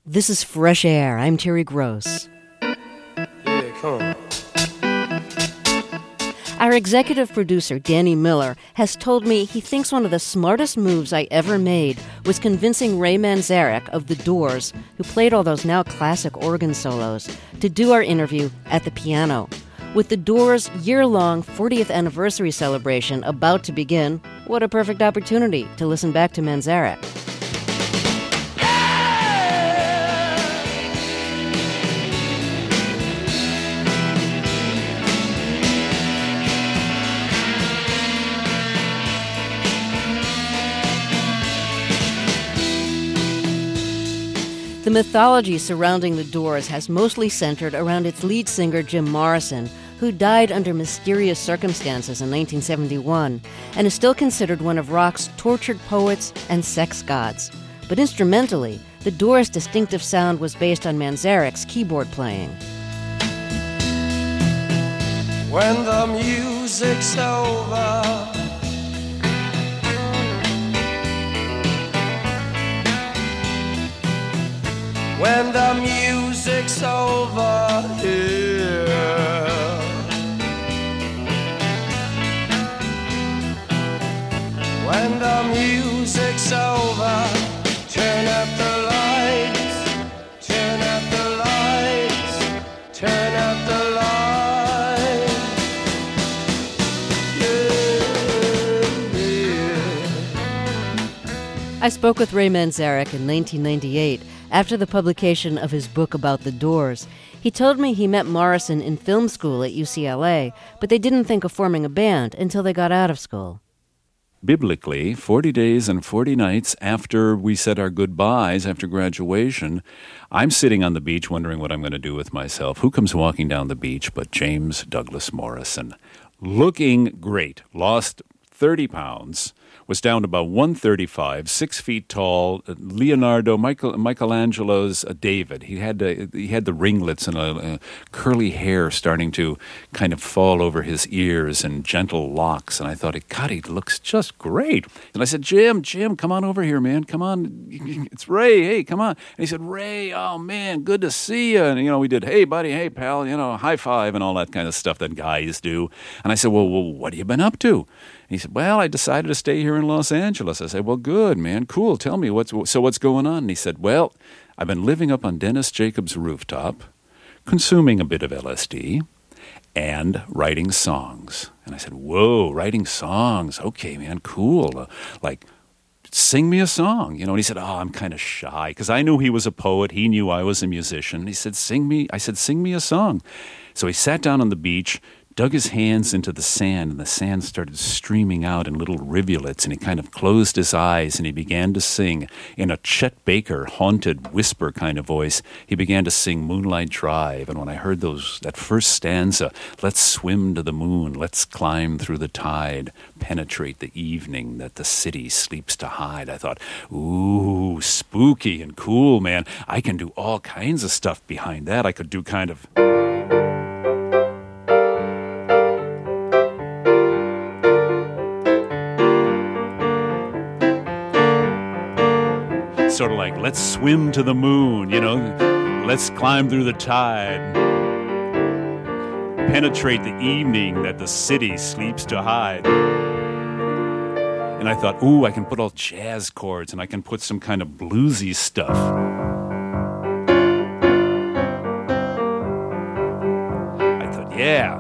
This is Fresh Air. I'm Terry Gross. Yeah, come on. Our executive producer, Danny Miller, has told me he thinks one of the smartest moves I ever made was convincing Ray Manzarek of The Doors, who played all those now classic organ solos, to do our interview at the piano. With The Doors' year-long 40th anniversary celebration about to begin, what a perfect opportunity to listen back to Manzarek. The mythology surrounding The Doors has mostly centered around its lead singer Jim Morrison, who died under mysterious circumstances in 1971 and is still considered one of rock's tortured poets and sex gods. But instrumentally, The Doors' distinctive sound was based on Manzarek's keyboard playing. When the music's over, when the music's over here, when the music's over, turn up the lights, turn up the lights, turn up the lights, yeah. I spoke with Ray Manzarek in 1998 after the publication of his book about The Doors. He told me he met Morrison in film school at UCLA, but they didn't think of forming a band until they got out of school. Biblically, 40 days and 40 nights after we said our goodbyes after graduation, I'm sitting on the beach wondering what I'm going to do with myself. Who comes walking down the beach but James Douglas Morrison? Looking great, lost 30 pounds, was down to about 135, 6 feet tall. Michelangelo's David. He had the ringlets and curly hair starting to kind of fall over his ears and gentle locks. And I thought, God, he looks just great. And I said, Jim, come on over here, man. Come on. It's Ray. Hey, come on. And he said, Ray, oh, man, good to see you. And, we did, hey, buddy, hey, pal, high five and all that kind of stuff that guys do. And I said, well, what have you been up to? He said, well, I decided to stay here in Los Angeles. I said, well, good, man, cool. Tell me, what's going on? And he said, well, I've been living up on Dennis Jacobs' rooftop, consuming a bit of LSD, and writing songs. And I said, whoa, writing songs. Okay, man, cool. Sing me a song. And he said, oh, I'm kind of shy, because I knew he was a poet. He knew I was a musician. He said, sing me a song. So he sat down on the beach, dug his hands into the sand, and the sand started streaming out in little rivulets, and he kind of closed his eyes, and he began to sing in a Chet Baker haunted whisper kind of voice. He began to sing Moonlight Drive, and when I heard that first stanza, let's swim to the moon, let's climb through the tide, penetrate the evening that the city sleeps to hide, I thought, ooh, spooky and cool, man. I can do all kinds of stuff behind that. I could do kind of... sort of like, let's swim to the moon, let's climb through the tide, penetrate the evening that the city sleeps to hide. And I thought, ooh, I can put all jazz chords, and I can put some kind of bluesy stuff. I thought, yeah.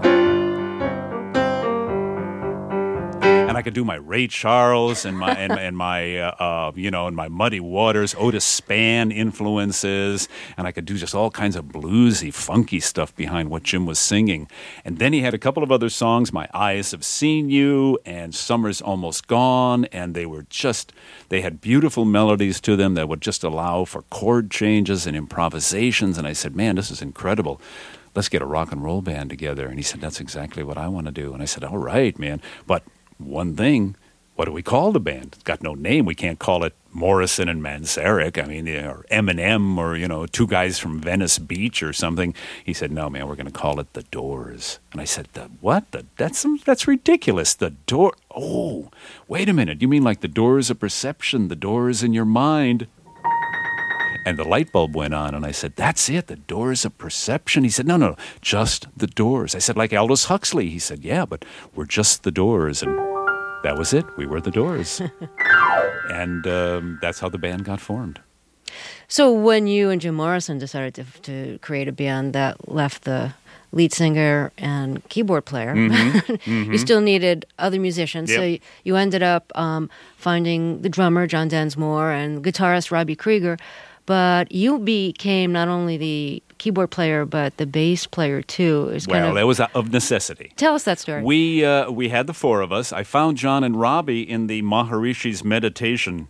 And I could do my Ray Charles and my and my Muddy Waters, Otis Spann influences, and I could do just all kinds of bluesy, funky stuff behind what Jim was singing. And then he had a couple of other songs, My Eyes Have Seen You and Summer's Almost Gone, and they had beautiful melodies to them that would just allow for chord changes and improvisations. And I said, man, this is incredible. Let's get a rock and roll band together. And he said, that's exactly what I want to do. And I said, all right, man, but one thing, what do we call the band? It's got no name. We can't call it Morrison and Manzarek. I mean, or Eminem, or, two guys from Venice Beach or something. He said, no, man, we're going to call it The Doors. And I said, what? That's ridiculous. The Door. Oh, wait a minute. You mean like the doors of perception, the doors in your mind? And the light bulb went on, and I said, "That's it, the Doors of Perception." He said, no, just the Doors. I said, "Like Aldous Huxley?" He said, "Yeah, but we're just the Doors." And that was it. We were the Doors. And that's how the band got formed. So when you and Jim Morrison decided to create a band that left the lead singer and keyboard player, you still needed other musicians. Yep. So you ended up finding the drummer, John Densmore, and guitarist, Robbie Krieger. But you became not only the keyboard player, but the bass player, too. That was of necessity. Tell us that story. We had the four of us. I found John and Robbie in the Maharishi's meditation.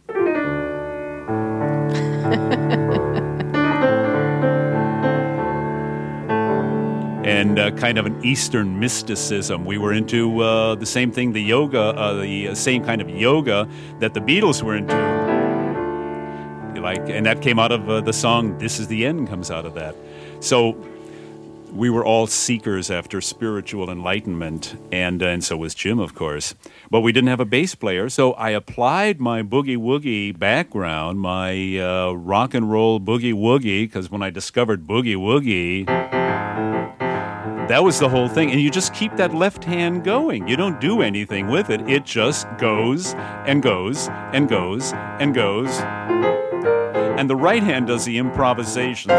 And kind of an Eastern mysticism. We were into the same thing, the yoga, the same kind of yoga that the Beatles were into. And that came out of the song "This Is the End" comes out of that. So we were all seekers after spiritual enlightenment, and so was Jim, of course. But we didn't have a bass player, so I applied my boogie-woogie background, my rock and roll boogie-woogie, because when I discovered boogie-woogie, that was the whole thing. And you just keep that left hand going. You don't do anything with it. It just goes and goes and goes and goes. And the right hand does the improvisations.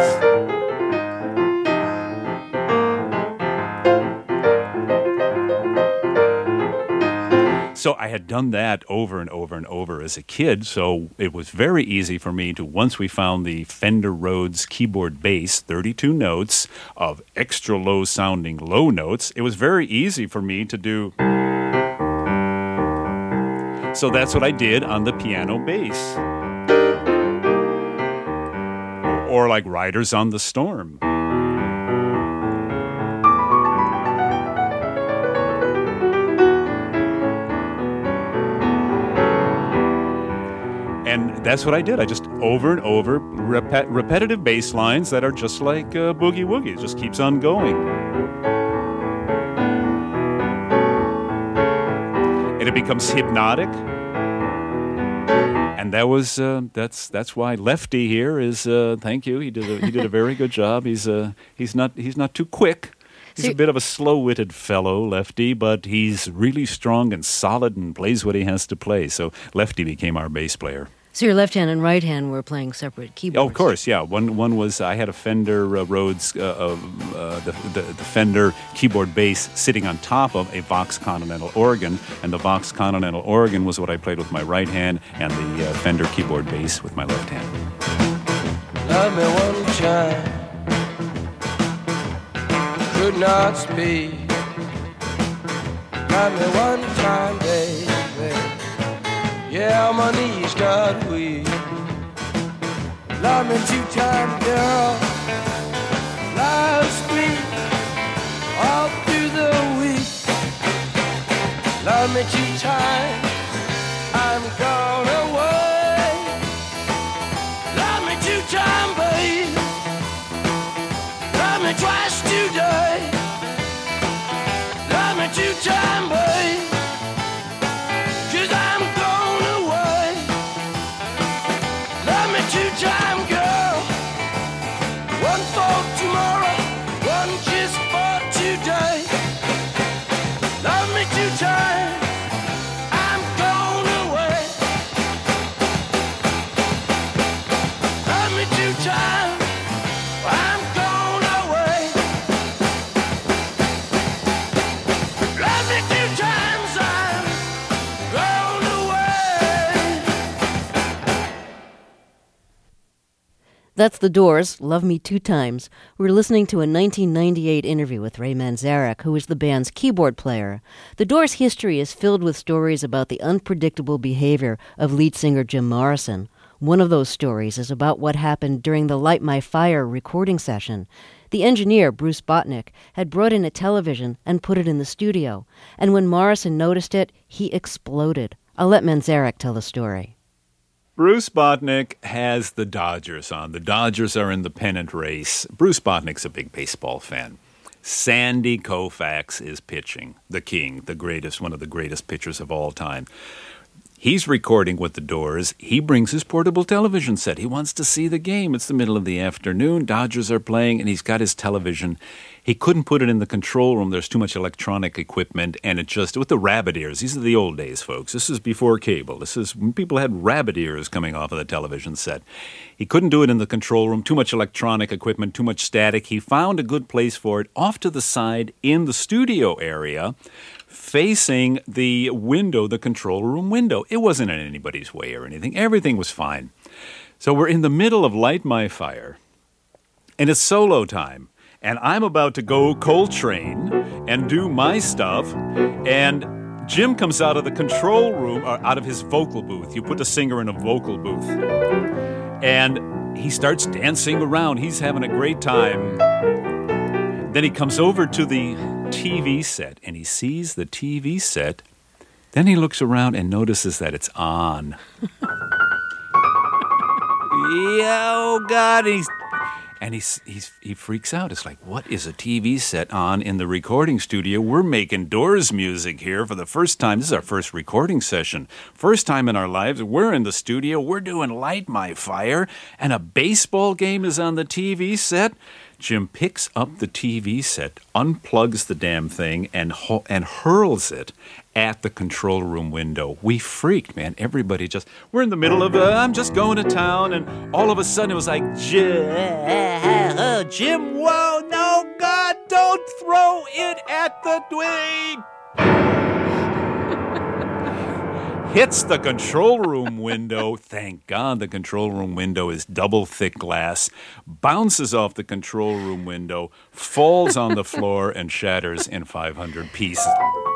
So I had done that over and over and over as a kid, so it was very easy for me to, once we found the Fender Rhodes keyboard bass, 32 notes of extra low-sounding low notes, it was very easy for me to do. So that's what I did on the piano bass. Or like Riders on the Storm. And that's what I did. I just over and over repetitive bass lines that are just like boogie woogie. It just keeps on going. And it becomes hypnotic. And that was that's why Lefty here is thank you. He did a very good job. He's not too quick. He's a bit of a slow-witted fellow, Lefty, but he's really strong and solid and plays what he has to play. So Lefty became our bass player. So your left hand and right hand were playing separate keyboards. Oh, of course, yeah. One was I had a Fender Rhodes, the Fender keyboard bass sitting on top of a Vox Continental organ, and the Vox Continental organ was what I played with my right hand, and the Fender keyboard bass with my left hand. Love me one time, could not speak. Love me one time, baby. Yeah, my knees got weak. Love me 2 times, girl. Last week, all through the week. Love me 2 times, I'm gone away. Love me 2 times, babe. Love me twice today. Love me 2 times, babe. 'Cause I'm gone away. Love me 2 times, girl. One for tomorrow, one just for today. Love me 2 times, I'm gone away. Love me 2 times, I'm gone away. Love me 2 times, I'm gone away. That's The Doors, Love Me 2 Times. We're listening to a 1998 interview with Ray Manzarek, who is the band's keyboard player. The Doors' history is filled with stories about the unpredictable behavior of lead singer Jim Morrison. One of those stories is about what happened during the Light My Fire recording session. The engineer, Bruce Botnick, had brought in a television and put it in the studio. And when Morrison noticed it, he exploded. I'll let Manzarek tell the story. Bruce Botnick has the Dodgers on. The Dodgers are in the pennant race. Bruce Botnick's a big baseball fan. Sandy Koufax is pitching, the king, the greatest, one of the greatest pitchers of all time. He's recording with the Doors. He brings his portable television set. He wants to see the game. It's the middle of the afternoon. Dodgers are playing, and he's got his television. He couldn't put it in the control room. There's too much electronic equipment, and it just, with the rabbit ears, these are the old days, folks. This is before cable. This is when people had rabbit ears coming off of the television set. He couldn't do it in the control room. Too much electronic equipment, too much static. He found a good place for it off to the side in the studio area, facing the window, the control room window. It wasn't in anybody's way or anything. Everything was fine. So we're in the middle of Light My Fire, and it's solo time. And I'm about to go Coltrane and do my stuff, and Jim comes out of the control room, or out of his vocal booth. You put the singer in a vocal booth. And he starts dancing around. He's having a great time. Then he comes over to the TV set, and he sees the TV set. Then he looks around and notices that it's on. Oh, God, he freaks out. It's like, what is a TV set on in the recording studio? We're making Doors music here for the first time. This is our first recording session. First time in our lives. We're in the studio. We're doing Light My Fire, and a baseball game is on the TV set. Jim picks up the TV set, unplugs the damn thing, and hurls it at the control room window. We freaked, man. Everybody we're in the middle of, I'm just going to town, and all of a sudden it was like, Jim, whoa, no, God, don't throw it at the twig. Hits the control room window. Thank God the control room window is double thick glass. Bounces off the control room window, falls on the floor, and shatters in 500 pieces.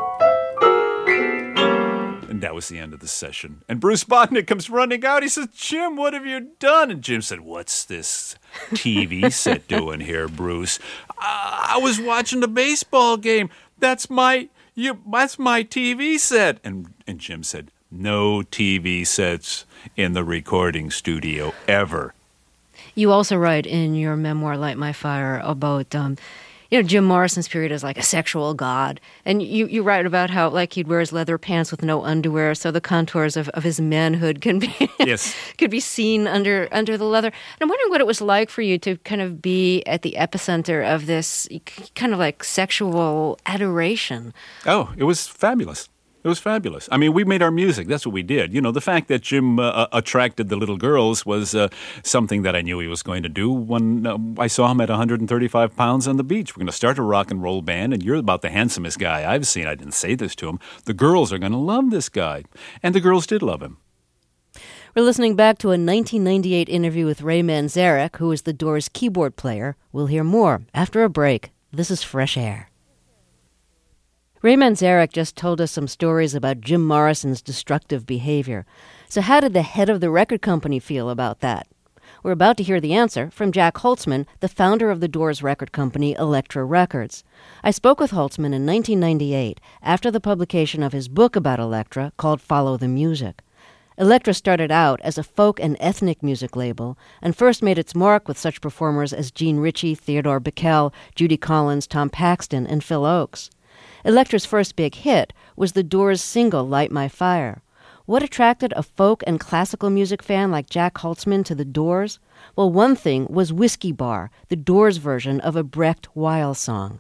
And that was the end of the session. And Bruce Botnick comes running out. He says, Jim, what have you done? And Jim said, what's this TV set doing here, Bruce? I was watching the baseball game. That's my TV set. And Jim said, no TV sets in the recording studio ever. You also write in your memoir, Light My Fire, about Jim Morrison's period as like a sexual god. And you write about how like he'd wear his leather pants with no underwear, so the contours of his manhood can be could be seen under the leather. And I'm wondering what it was like for you to kind of be at the epicenter of this kind of like sexual adoration. Oh, it was fabulous. It was fabulous. I mean, we made our music. That's what we did. You know, the fact that Jim attracted the little girls was something that I knew he was going to do when I saw him at 135 pounds on the beach. We're going to start a rock and roll band, and you're about the handsomest guy I've seen. I didn't say this to him. The girls are going to love this guy. And the girls did love him. We're listening back to a 1998 interview with Ray Manzarek, who is the Doors keyboard player. We'll hear more after a break. This is Fresh Air. Ray Manzarek just told us some stories about Jim Morrison's destructive behavior. So how did the head of the record company feel about that? We're about to hear the answer from Jack Holtzman, the founder of the Doors record company Elektra Records. I spoke with Holtzman in 1998 after the publication of his book about Elektra called Follow the Music. Elektra started out as a folk and ethnic music label and first made its mark with such performers as Gene Ritchie, Theodore Bikel, Judy Collins, Tom Paxton, and Phil Ochs. Elektra's first big hit was the Doors' single, Light My Fire. What attracted a folk and classical music fan like Jack Holtzman to the Doors? Well, one thing was Whiskey Bar, the Doors' version of a Brecht Weil song.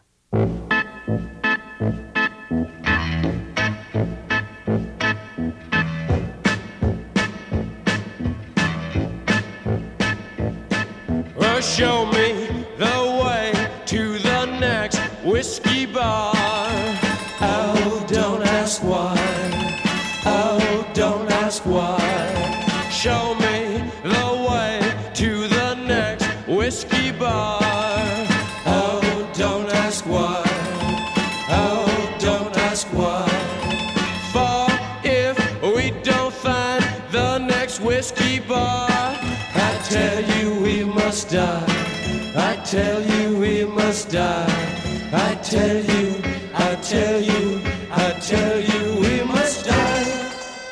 Well, show me the way to the next whiskey bar. Oh, don't ask why. Oh, don't ask why. Show me the way to the next whiskey bar. Oh, don't ask why. Oh, don't ask why. For if we don't find the next whiskey bar, I tell you we must die. I tell you we must die. I tell you, I tell you, I tell you we must die.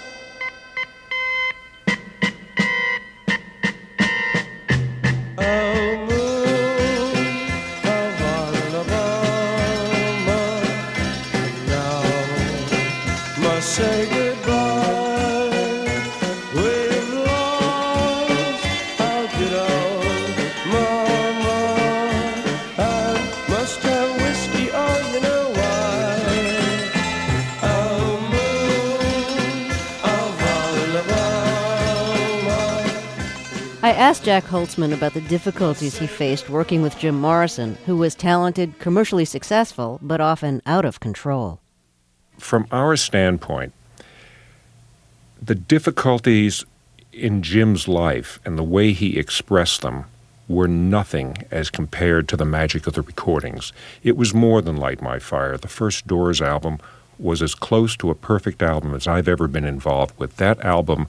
Oh, moon of Alabama, now must say goodbye. I asked Jack Holtzman about the difficulties he faced working with Jim Morrison, who was talented, commercially successful, but often out of control. From our standpoint, the difficulties in Jim's life and the way he expressed them were nothing as compared to the magic of the recordings. It was more than Light My Fire. The first Doors album was as close to a perfect album as I've ever been involved with. That album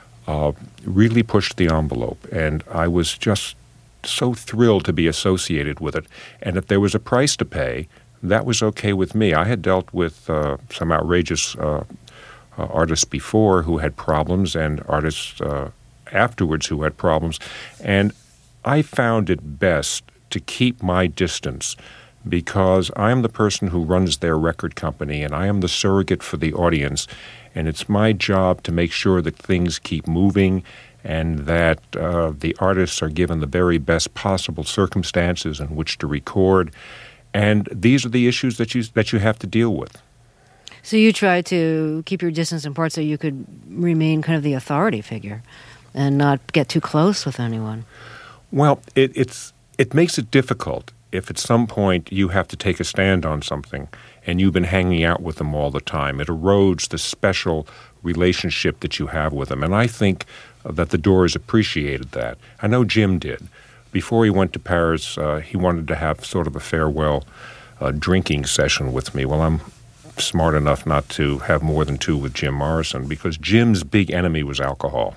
really pushed the envelope, and I was just so thrilled to be associated with it. And if there was a price to pay, that was okay with me. I had dealt with some outrageous artists before who had problems, and artists afterwards who had problems. And I found it best to keep my distance because I am the person who runs their record company, and I am the surrogate for the audience. And it's my job to make sure that things keep moving and that the artists are given the very best possible circumstances in which to record. And these are the issues that you have to deal with. So you tried to keep your distance in part so you could remain kind of the authority figure and not get too close with anyone. Well, it makes it difficult if at some point you have to take a stand on something and you've been hanging out with them all the time. It erodes the special relationship that you have with them. And I think that the Doors appreciated that. I know Jim did. Before he went to Paris, he wanted to have sort of a farewell drinking session with me. Well, I'm smart enough not to have more than two with Jim Morrison because Jim's big enemy was alcohol.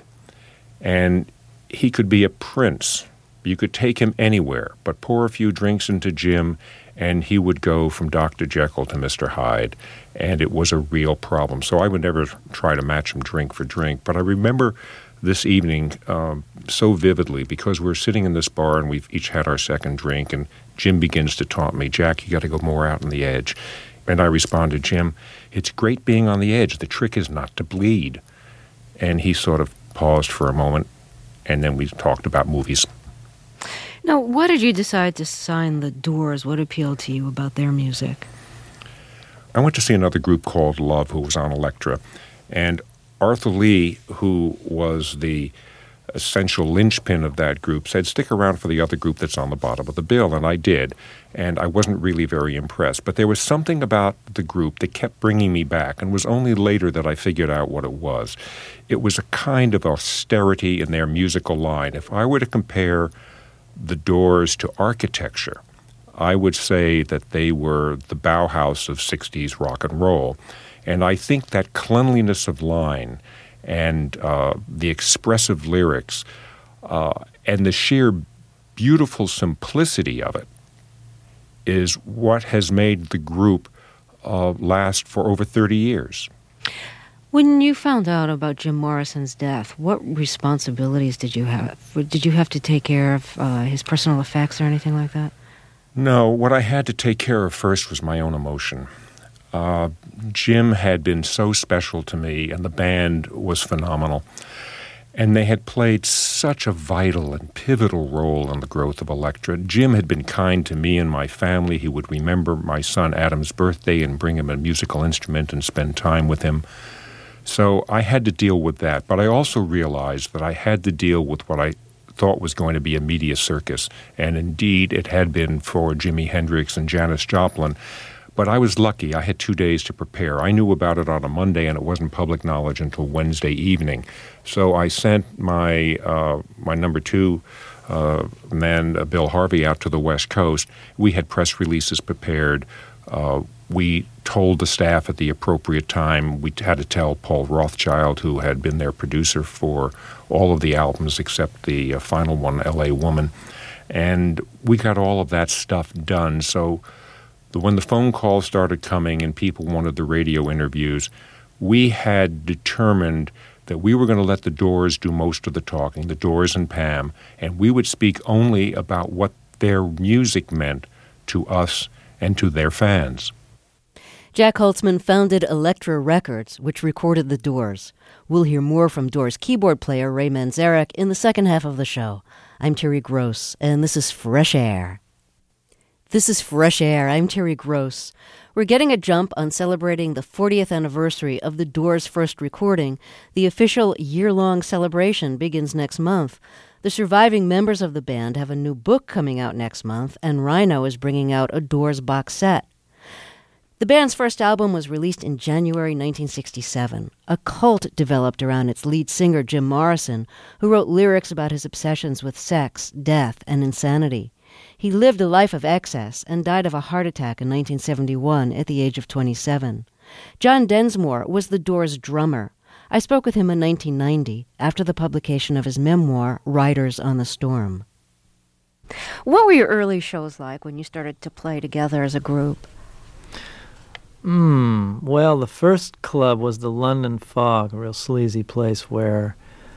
And he could be a prince. You could take him anywhere, but pour a few drinks into Jim, and he would go from Dr. Jekyll to Mr. Hyde, and it was a real problem. So I would never try to match him drink for drink, but I remember this evening so vividly because we're sitting in this bar and we've each had our second drink, and Jim begins to taunt me, "Jack, you got to go more out on the edge." And I responded, "Jim, it's great being on the edge. The trick is not to bleed." And he sort of paused for a moment, and then we talked about movies. Now, why did you decide to sign the Doors? What appealed to you about their music? I went to see another group called Love, who was on Elektra, and Arthur Lee, who was the essential linchpin of that group, said, "Stick around for the other group that's on the bottom of the bill," and I did, and I wasn't really very impressed. But there was something about the group that kept bringing me back, and it was only later that I figured out what it was. It was a kind of austerity in their musical line. If I were to compare the Doors to architecture, I would say that they were the Bauhaus of 60s rock and roll. And I think that cleanliness of line and the expressive lyrics and the sheer beautiful simplicity of it is what has made the group last for over 30 years. When you found out about Jim Morrison's death, what responsibilities did you have? Did you have to take care of his personal effects or anything like that? No, what I had to take care of first was my own emotion. Jim had been so special to me, and the band was phenomenal. And they had played such a vital and pivotal role in the growth of Elektra. Jim had been kind to me and my family. He would remember my son Adam's birthday and bring him a musical instrument and spend time with him. So I had to deal with that. But I also realized that I had to deal with what I thought was going to be a media circus. And indeed, it had been for Jimi Hendrix and Janis Joplin. But I was lucky. I had 2 days to prepare. I knew about it on a Monday, and it wasn't public knowledge until Wednesday evening. So I sent my number two man, Bill Harvey, out to the West Coast. We had press releases prepared. We told the staff at the appropriate time. We had to tell Paul Rothchild, who had been their producer for all of the albums except the final one, L.A. Woman. And we got all of that stuff done. So when the phone calls started coming and people wanted the radio interviews, we had determined that we were going to let the Doors do most of the talking, the Doors and Pam, and we would speak only about what their music meant to us and to their fans. Jack Holtzman founded Elektra Records, which recorded the Doors. We'll hear more from Doors keyboard player Ray Manzarek in the second half of the show. I'm Terry Gross, and this is Fresh Air. This is Fresh Air. I'm Terry Gross. We're getting a jump on celebrating the 40th anniversary of the Doors' first recording. The official year-long celebration begins next month. The surviving members of the band have a new book coming out next month, and Rhino is bringing out a Doors box set. The band's first album was released in January 1967. A cult developed around its lead singer, Jim Morrison, who wrote lyrics about his obsessions with sex, death, and insanity. He lived a life of excess and died of a heart attack in 1971 at the age of 27. John Densmore was the Doors' drummer. I spoke with him in 1990 after the publication of his memoir, Riders on the Storm. What were your early shows like when you started to play together as a group? Well, the first club was the London Fog, a real sleazy place where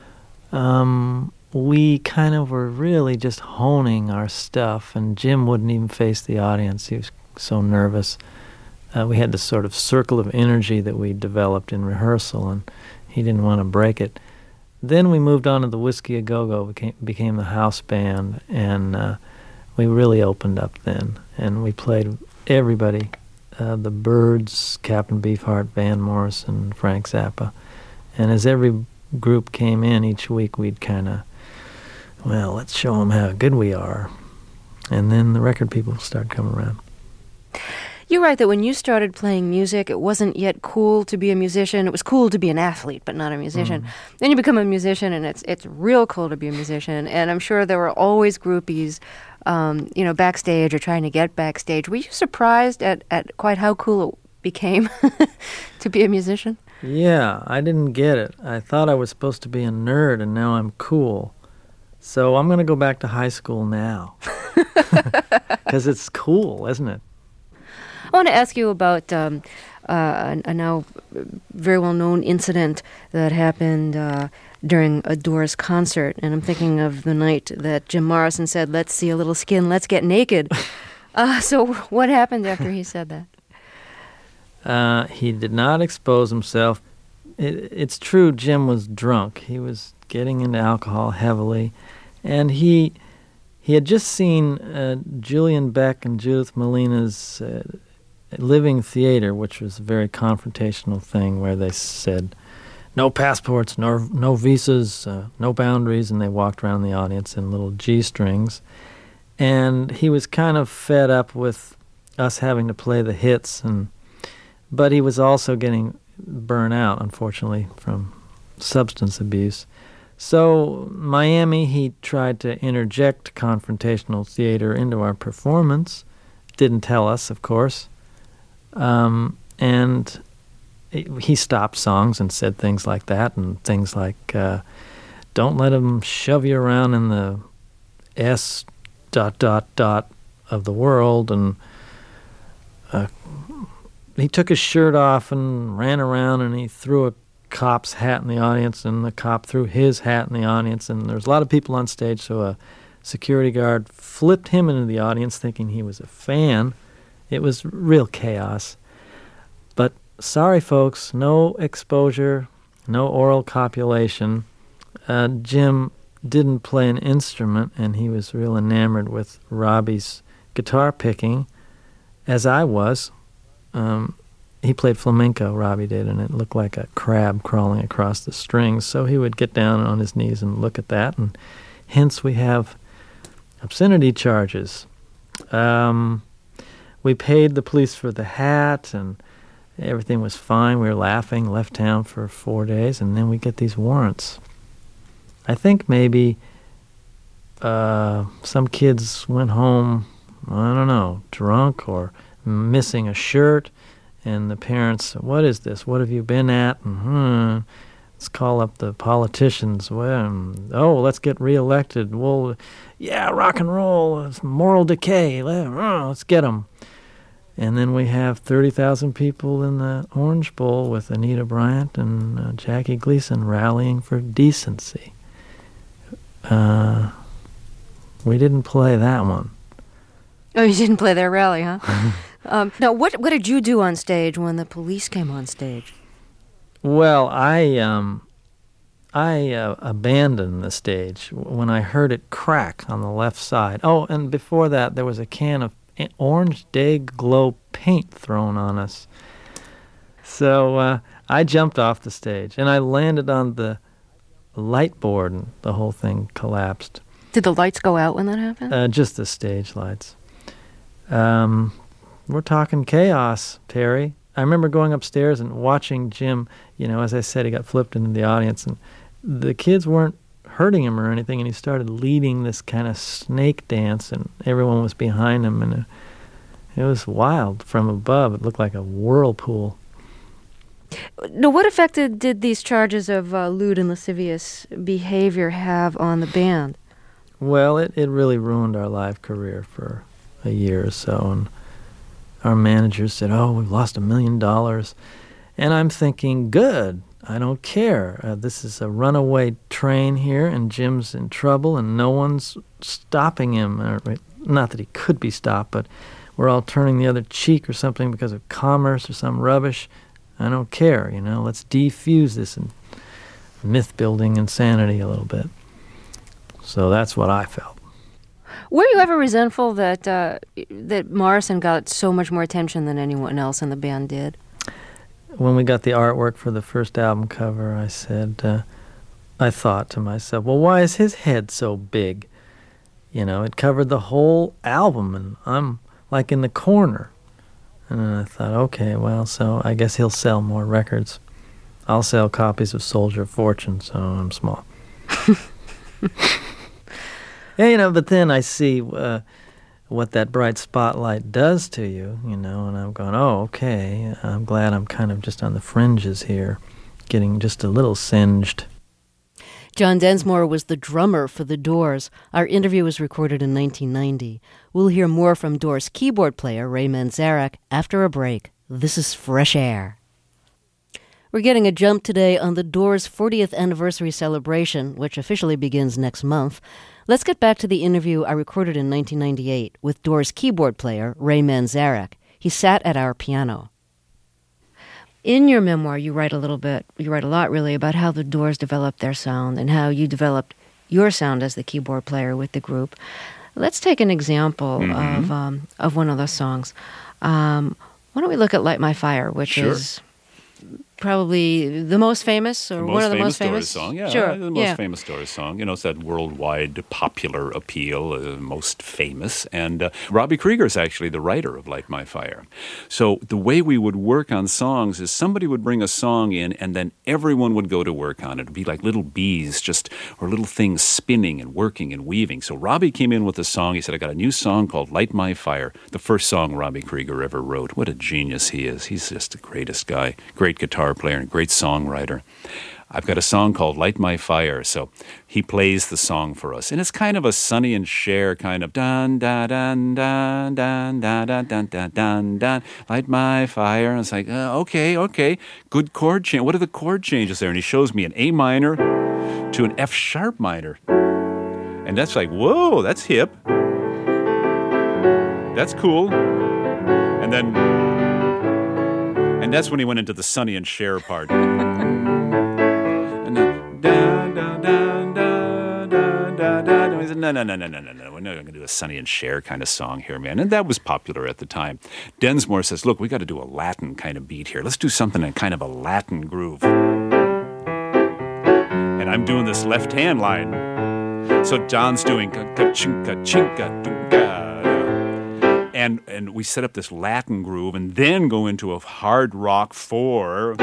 we kind of were really just honing our stuff, and Jim wouldn't even face the audience. He was so nervous. We had this sort of circle of energy that we developed in rehearsal, and he didn't want to break it. Then we moved on to the Whiskey A Go-Go, became the house band, and we really opened up then, and we played everybody. The Byrds, Captain Beefheart, Van Morrison, Frank Zappa. And as every group came in each week, we'd kind of, well, let's show them how good we are. And then the record people started coming around. You're right that when you started playing music, it wasn't yet cool to be a musician. It was cool to be an athlete, but not a musician. Then you become a musician, and it's real cool to be a musician. And I'm sure there were always groupies backstage or trying to get backstage. Were you surprised at quite how cool it became to be a musician? Yeah, I didn't get it. I thought I was supposed to be a nerd, and now I'm cool. So I'm going to go back to high school now. Because it's cool, isn't it? I want to ask you about a now very well-known incident that happened during a Doors concert, and I'm thinking of the night that Jim Morrison said, "Let's see a little skin, let's get naked." So what happened after he said that? He did not expose himself. It's true Jim was drunk. He was getting into alcohol heavily, and he had just seen Julian Beck and Judith Malina's Living Theater, which was a very confrontational thing where they said, no passports, no visas, no boundaries, and they walked around the audience in little G-strings. And he was kind of fed up with us having to play the hits, but he was also getting burnt out, unfortunately, from substance abuse. So Miami, he tried to interject confrontational theater into our performance. Didn't tell us, of course. And he stopped songs and said things like that, and things like, don't let him shove you around in the S ... of the world. And he took his shirt off and ran around, and he threw a cop's hat in the audience, and the cop threw his hat in the audience, and there was a lot of people on stage, so a security guard flipped him into the audience thinking he was a fan. It was real chaos. But sorry, folks, no exposure, no oral copulation. Jim didn't play an instrument, and he was real enamored with Robbie's guitar picking, as I was. He played flamenco, Robbie did, and it looked like a crab crawling across the strings. So he would get down on his knees and look at that, and hence we have obscenity charges. We paid the police for the hat, and everything was fine. We were laughing, left town for 4 days, and then we get these warrants. I think maybe some kids went home, I don't know, drunk or missing a shirt, and the parents, what is this? What have you been at? And, let's call up the politicians. Well, let's get reelected. Well, yeah, rock and roll, it's moral decay. Let's get them. And then we have 30,000 people in the Orange Bowl with Anita Bryant and Jackie Gleason rallying for decency. We didn't play that one. Oh, you didn't play their rally, huh? Now, what did you do on stage when the police came on stage? Well, I abandoned the stage when I heard it crack on the left side. Oh, and before that, there was a can of Orange Day Glow paint thrown on us. So I jumped off the stage, and I landed on the light board, and the whole thing collapsed. Did the lights go out when that happened? Just the stage lights. We're talking chaos, Terry. I remember going upstairs and watching Jim. As I said, he got flipped into the audience, and the kids weren't hurting him or anything, and he started leading this kind of snake dance, and everyone was behind him, and it was wild from above. It looked like a whirlpool. Now, what effect did these charges of lewd and lascivious behavior have on the band? Well, it really ruined our live career for a year or so, and our manager said, we've lost $1 million. And I'm thinking, good, I don't care. This is a runaway train here, and Jim's in trouble, and no one's stopping him. Not that he could be stopped, but we're all turning the other cheek or something because of commerce or some rubbish. I don't care, let's defuse this and myth-building insanity a little bit. So that's what I felt. Were you ever resentful that Morrison got so much more attention than anyone else in the band did? When we got the artwork for the first album cover, I said, I thought to myself, well, why is his head so big? It covered the whole album, and I'm like in the corner. And then I thought, okay, well, so I guess he'll sell more records. I'll sell copies of Soldier of Fortune, so I'm small. Yeah, but then I see what that bright spotlight does to you, and I'm going, okay, I'm glad I'm kind of just on the fringes here, getting just a little singed. John Densmore was the drummer for The Doors. Our interview was recorded in 1990. We'll hear more from Doors keyboard player Ray Manzarek after a break. This is Fresh Air. We're getting a jump today on The Doors' 40th anniversary celebration, which officially begins next month. Let's get back to the interview I recorded in 1998 with Doors keyboard player Ray Manzarek. He sat at our piano. In your memoir, you write a lot really, about how the Doors developed their sound and how you developed your sound as the keyboard player with the group. Let's take an example of one of those songs. Why don't we look at Light My Fire, which is probably the most famous, or one of the most famous Doors song. Yeah, sure. The most famous Doors song. It's that worldwide popular appeal, most famous. And Robbie Krieger is actually the writer of Light My Fire. So the way we would work on songs is somebody would bring a song in, and then everyone would go to work on it. It would be like little bees, or little things spinning and working and weaving. So Robbie came in with a song. He said, I got a new song called Light My Fire, the first song Robbie Krieger ever wrote. What a genius he is. He's just the greatest guy. Great guitar player and great songwriter. I've got a song called Light My Fire, so he plays the song for us. And it's kind of a Sonny and Cher kind of dun dun dun dun dun dun dun dun dun dun dun, Light My Fire. And it's like, okay, good chord change. What are the chord changes there? And he shows me an A minor to an F sharp minor. And that's like, whoa, that's hip. That's cool. And that's when he went into the Sonny and Cher part. And then, da, da, da, da, da, da, da. And he said, no. We're not going to do a Sonny and Cher kind of song here, man. And that was popular at the time. Densmore says, look, we got to do a Latin kind of beat here. Let's do something in kind of a Latin groove. And I'm doing this left hand line. So John's doing ka-chinka, chinka, dunga. And we set up this Latin groove and then go into a hard rock 4.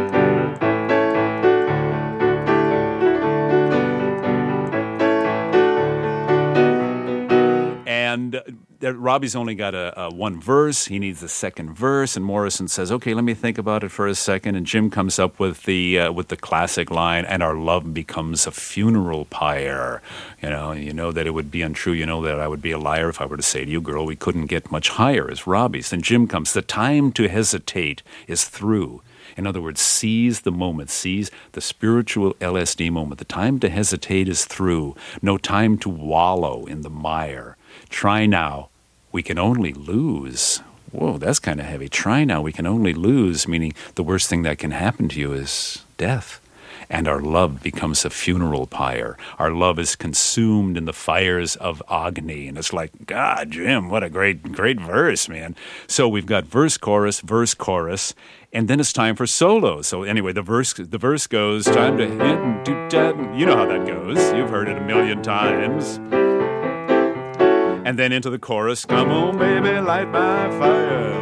And Robbie's only got a one verse. He needs the second verse, and Morrison says, "Okay, let me think about it for a second." And Jim comes up with the classic line, "And our love becomes a funeral pyre." You know that it would be untrue. You know that I would be a liar if I were to say to you, "Girl, we couldn't get much higher." As Robbie's, then Jim comes. The time to hesitate is through. In other words, seize the moment, seize the spiritual LSD moment. The time to hesitate is through. No time to wallow in the mire. Try now, we can only lose. Whoa, that's kind of heavy. Try now, we can only lose, meaning the worst thing that can happen to you is death. and our love becomes a funeral pyre. Our love is consumed in the fires of Agni. And it's like, God, Jim, what a great verse, man. So we've got verse, chorus, and then it's time for solo. So anyway, the verse goes, time to hit and do that. You know how that goes. You've heard it a million times. And then into the chorus, come on, baby, light my fire.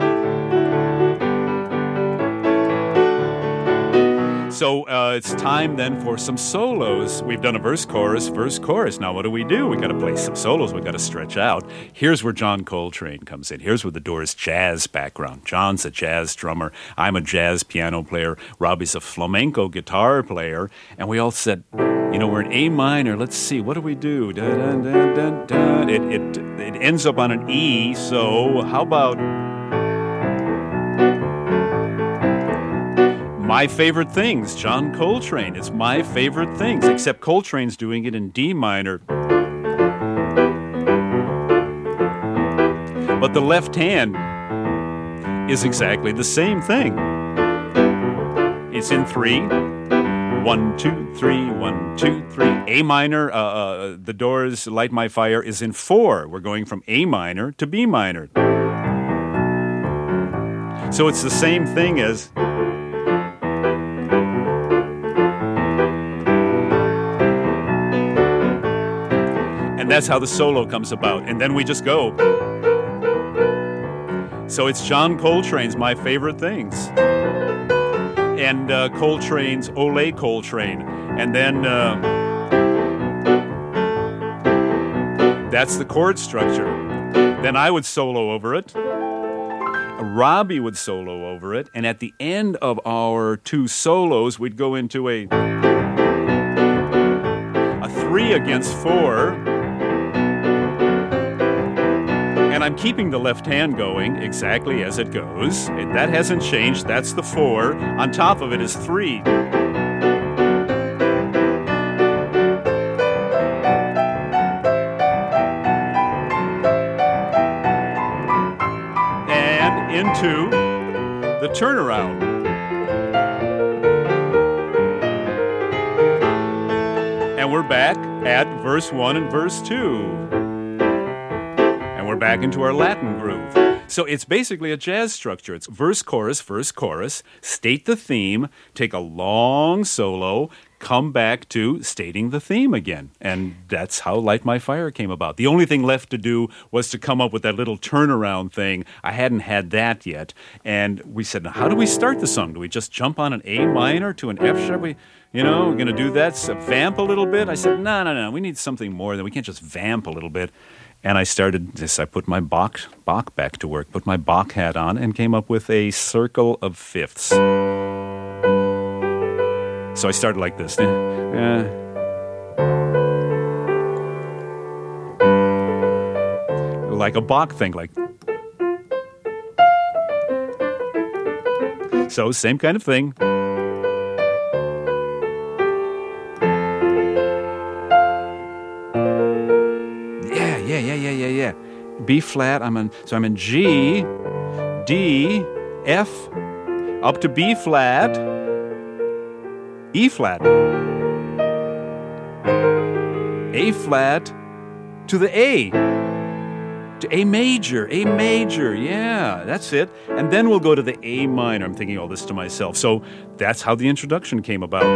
So it's time then for some solos. We've done a verse, chorus. Now what do? We got to play some solos. We got to stretch out. Here's where John Coltrane comes in. Here's where the Doors' jazz background. John's a jazz drummer. I'm a jazz piano player. Robbie's a flamenco guitar player. And we all said, we're in A minor. Let's see, what do we do? Dun, dun, dun, dun. It ends up on an E. So how about My Favorite Things, John Coltrane. It's My Favorite Things, except Coltrane's doing it in D minor. But the left hand is exactly the same thing. It's in 3. 1, 2, 3, 1, 2, 3. A minor, the Doors' Light My Fire is in 4. We're going from A minor to B minor. So it's the same thing as... And that's how the solo comes about. And then we just go. So it's John Coltrane's My Favorite Things. And Coltrane's Ole Coltrane. And then that's the chord structure. Then I would solo over it. Robbie would solo over it. And at the end of our 2 solos, we'd go into a 3 against 4. And I'm keeping the left hand going exactly as it goes. That hasn't changed. That's the 4. On top of it is 3. And into the turnaround. And we're back at verse 1 and verse 2. We're back into our Latin groove. So it's basically a jazz structure. It's verse, chorus, state the theme, take a long solo, come back to stating the theme again. And that's how Light My Fire came about. The only thing left to do was to come up with that little turnaround thing. I hadn't had that yet. And we said, now, how do we start the song? Do we just jump on an A minor to an F sharp? We're going to do that, so vamp a little bit? I said, no, we need something more than we can't just vamp a little bit. And I started this. I put my Bach back to work, put my Bach hat on, and came up with a circle of fifths. So I started like this. Like a Bach thing, like. So, same kind of thing. Yeah. B flat, I'm in G, D, F, up to B flat, E flat, A flat, to the A, to A major, yeah, that's it. And then we'll go to the A minor. I'm thinking all this to myself. So that's how the introduction came about.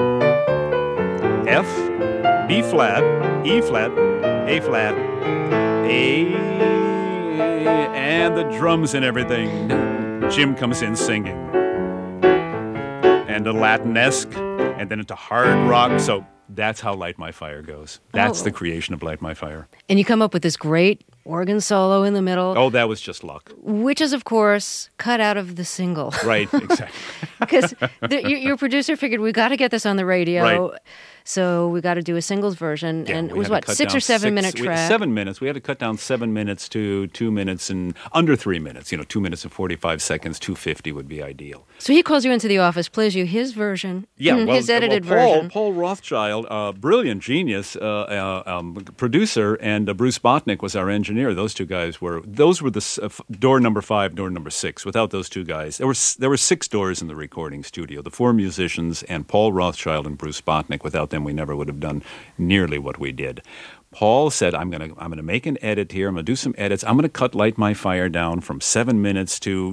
F, B flat, E flat, A flat, A, and the drums and everything. Jim comes in singing. And a Latin-esque, and then into hard rock. So that's how Light My Fire goes. That's the creation of Light My Fire. And you come up with this great organ solo in the middle. Oh, that was just luck. Which is, of course, cut out of the single. Right, exactly. Because your producer figured, we got to get this on the radio. Right. So we got to do a singles version. Yeah, and it we was had to what, cut 6 down or 7 minute 7 track? minutes. We had to cut down 7 minutes to 2 minutes and under 3 minutes. 2 minutes and 45 seconds, 2:50 would be ideal. So he calls you into the office, plays you his version, his edited version. Paul Rothschild, brilliant genius, producer, and Bruce Botnick was our engineer. Those two guys were the door number 5, door number 6. Without those two guys, there were 6 doors in the recording studio. The 4 musicians and Paul Rothschild and Bruce Botnick. Without them, we never would have done nearly what we did. Paul said, I'm gonna make an edit here. I'm gonna do some edits. I'm gonna cut Light My Fire down from 7 minutes to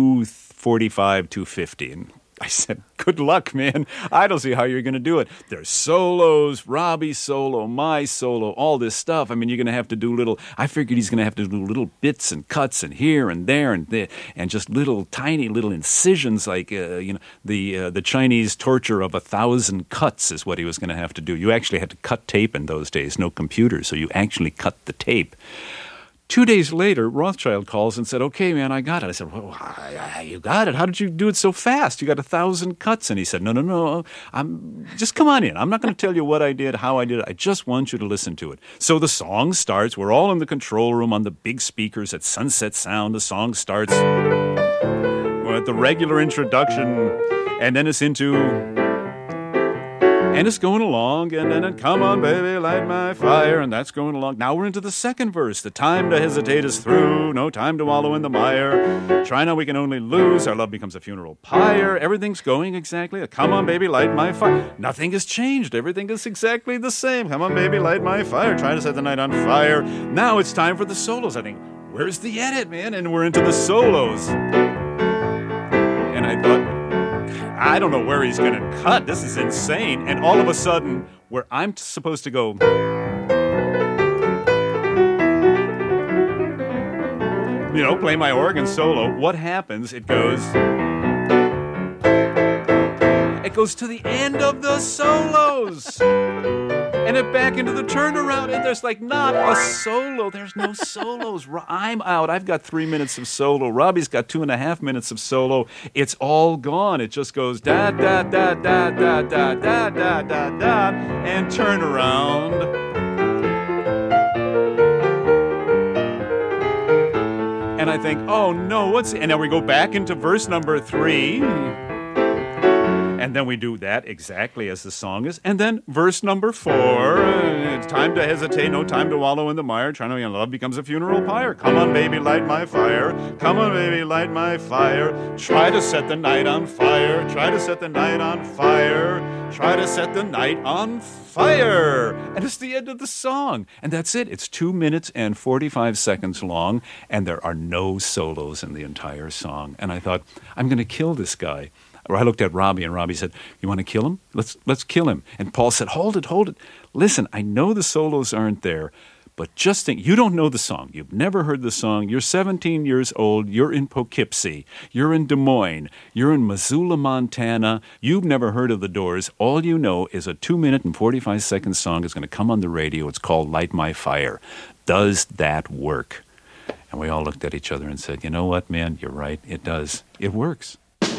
2:45, 2:50. And I said, good luck, man. I don't see how you're going to do it. There's solos, Robbie's solo, my solo, all this stuff. I mean, you're going to have to do I figured he's going to have to do little bits and cuts and here and there and there, and just tiny little incisions like, the Chinese torture of 1,000 cuts is what he was going to have to do. You actually had to cut tape in those days, no computers, so you actually cut the tape. 2 days later, Rothschild calls and said, okay, man, I got it. I said, well, you got it? How did you do it so fast? You got 1,000 cuts. And he said, no, just come on in. I'm not going to tell you what I did, how I did it. I just want you to listen to it. So the song starts. We're all in the control room on the big speakers at Sunset Sound. The song starts with the regular introduction, and then it's into... And it's going along, and then come on, baby, light my fire, and that's going along. Now we're into the second verse. The time to hesitate is through, no time to wallow in the mire. Try now, we can only lose, our love becomes a funeral pyre. Everything's going exactly, come on, baby, light my fire. Nothing has changed, everything is exactly the same. Come on, baby, light my fire, try to set the night on fire. Now it's time for the solos. I think, where's the edit, man? And we're into the solos. And I thought, I don't know where he's going to cut. This is insane. And all of a sudden, where I'm supposed to go, play my organ solo, what happens? It goes to the end of the solos. And it back into the turnaround, and there's not a solo. There's no solos. I'm out. I've got 3 minutes of solo. Robbie's got 2.5 minutes of solo. It's all gone. It just goes da da da da da da da da da da, and turn around. And I think, oh no, and then we go back into verse number 3. And then we do that exactly as the song is. And then verse number 4, it's time to hesitate, no time to wallow in the mire. Trying to love becomes a funeral pyre. Come on, baby, light my fire. Come on, baby, light my fire. Try to set the night on fire. Try to set the night on fire. Try to set the night on fire. And it's the end of the song. And that's it. It's 2 minutes and 45 seconds long, and there are no solos in the entire song. And I thought, I'm going to kill this guy. I looked at Robbie, and Robbie said, you want to kill him? Let's kill him. And Paul said, hold it. Listen, I know the solos aren't there, but just think, you don't know the song. You've never heard the song. You're 17 years old. You're in Poughkeepsie. You're in Des Moines. You're in Missoula, Montana. You've never heard of the Doors. All you know is a 2 minute and 45 second song is going to come on the radio. It's called Light My Fire. Does that work? And we all looked at each other and said, you know what, man? You're right. It does. It works.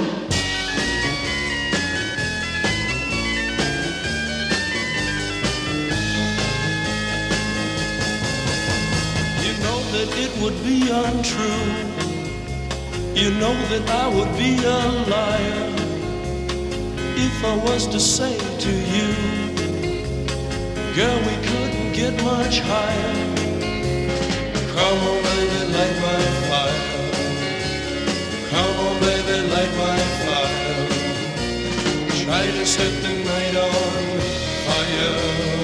That it would be untrue. You know that I would be a liar if I was to say to you, girl, we couldn't get much higher. Come on, baby, light my fire. Come on, baby, light my fire. Try to set the night on fire.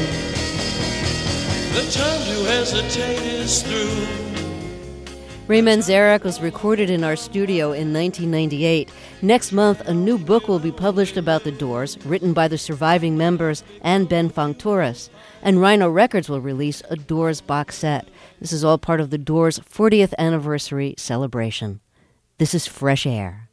The time to hesitate is through. Ray Manzarek was recorded in our studio in 1998. Next month, a new book will be published about the Doors, written by the surviving members and Ben Fong-Torres. And Rhino Records will release a Doors box set. This is all part of the Doors' 40th anniversary celebration. This is Fresh Air.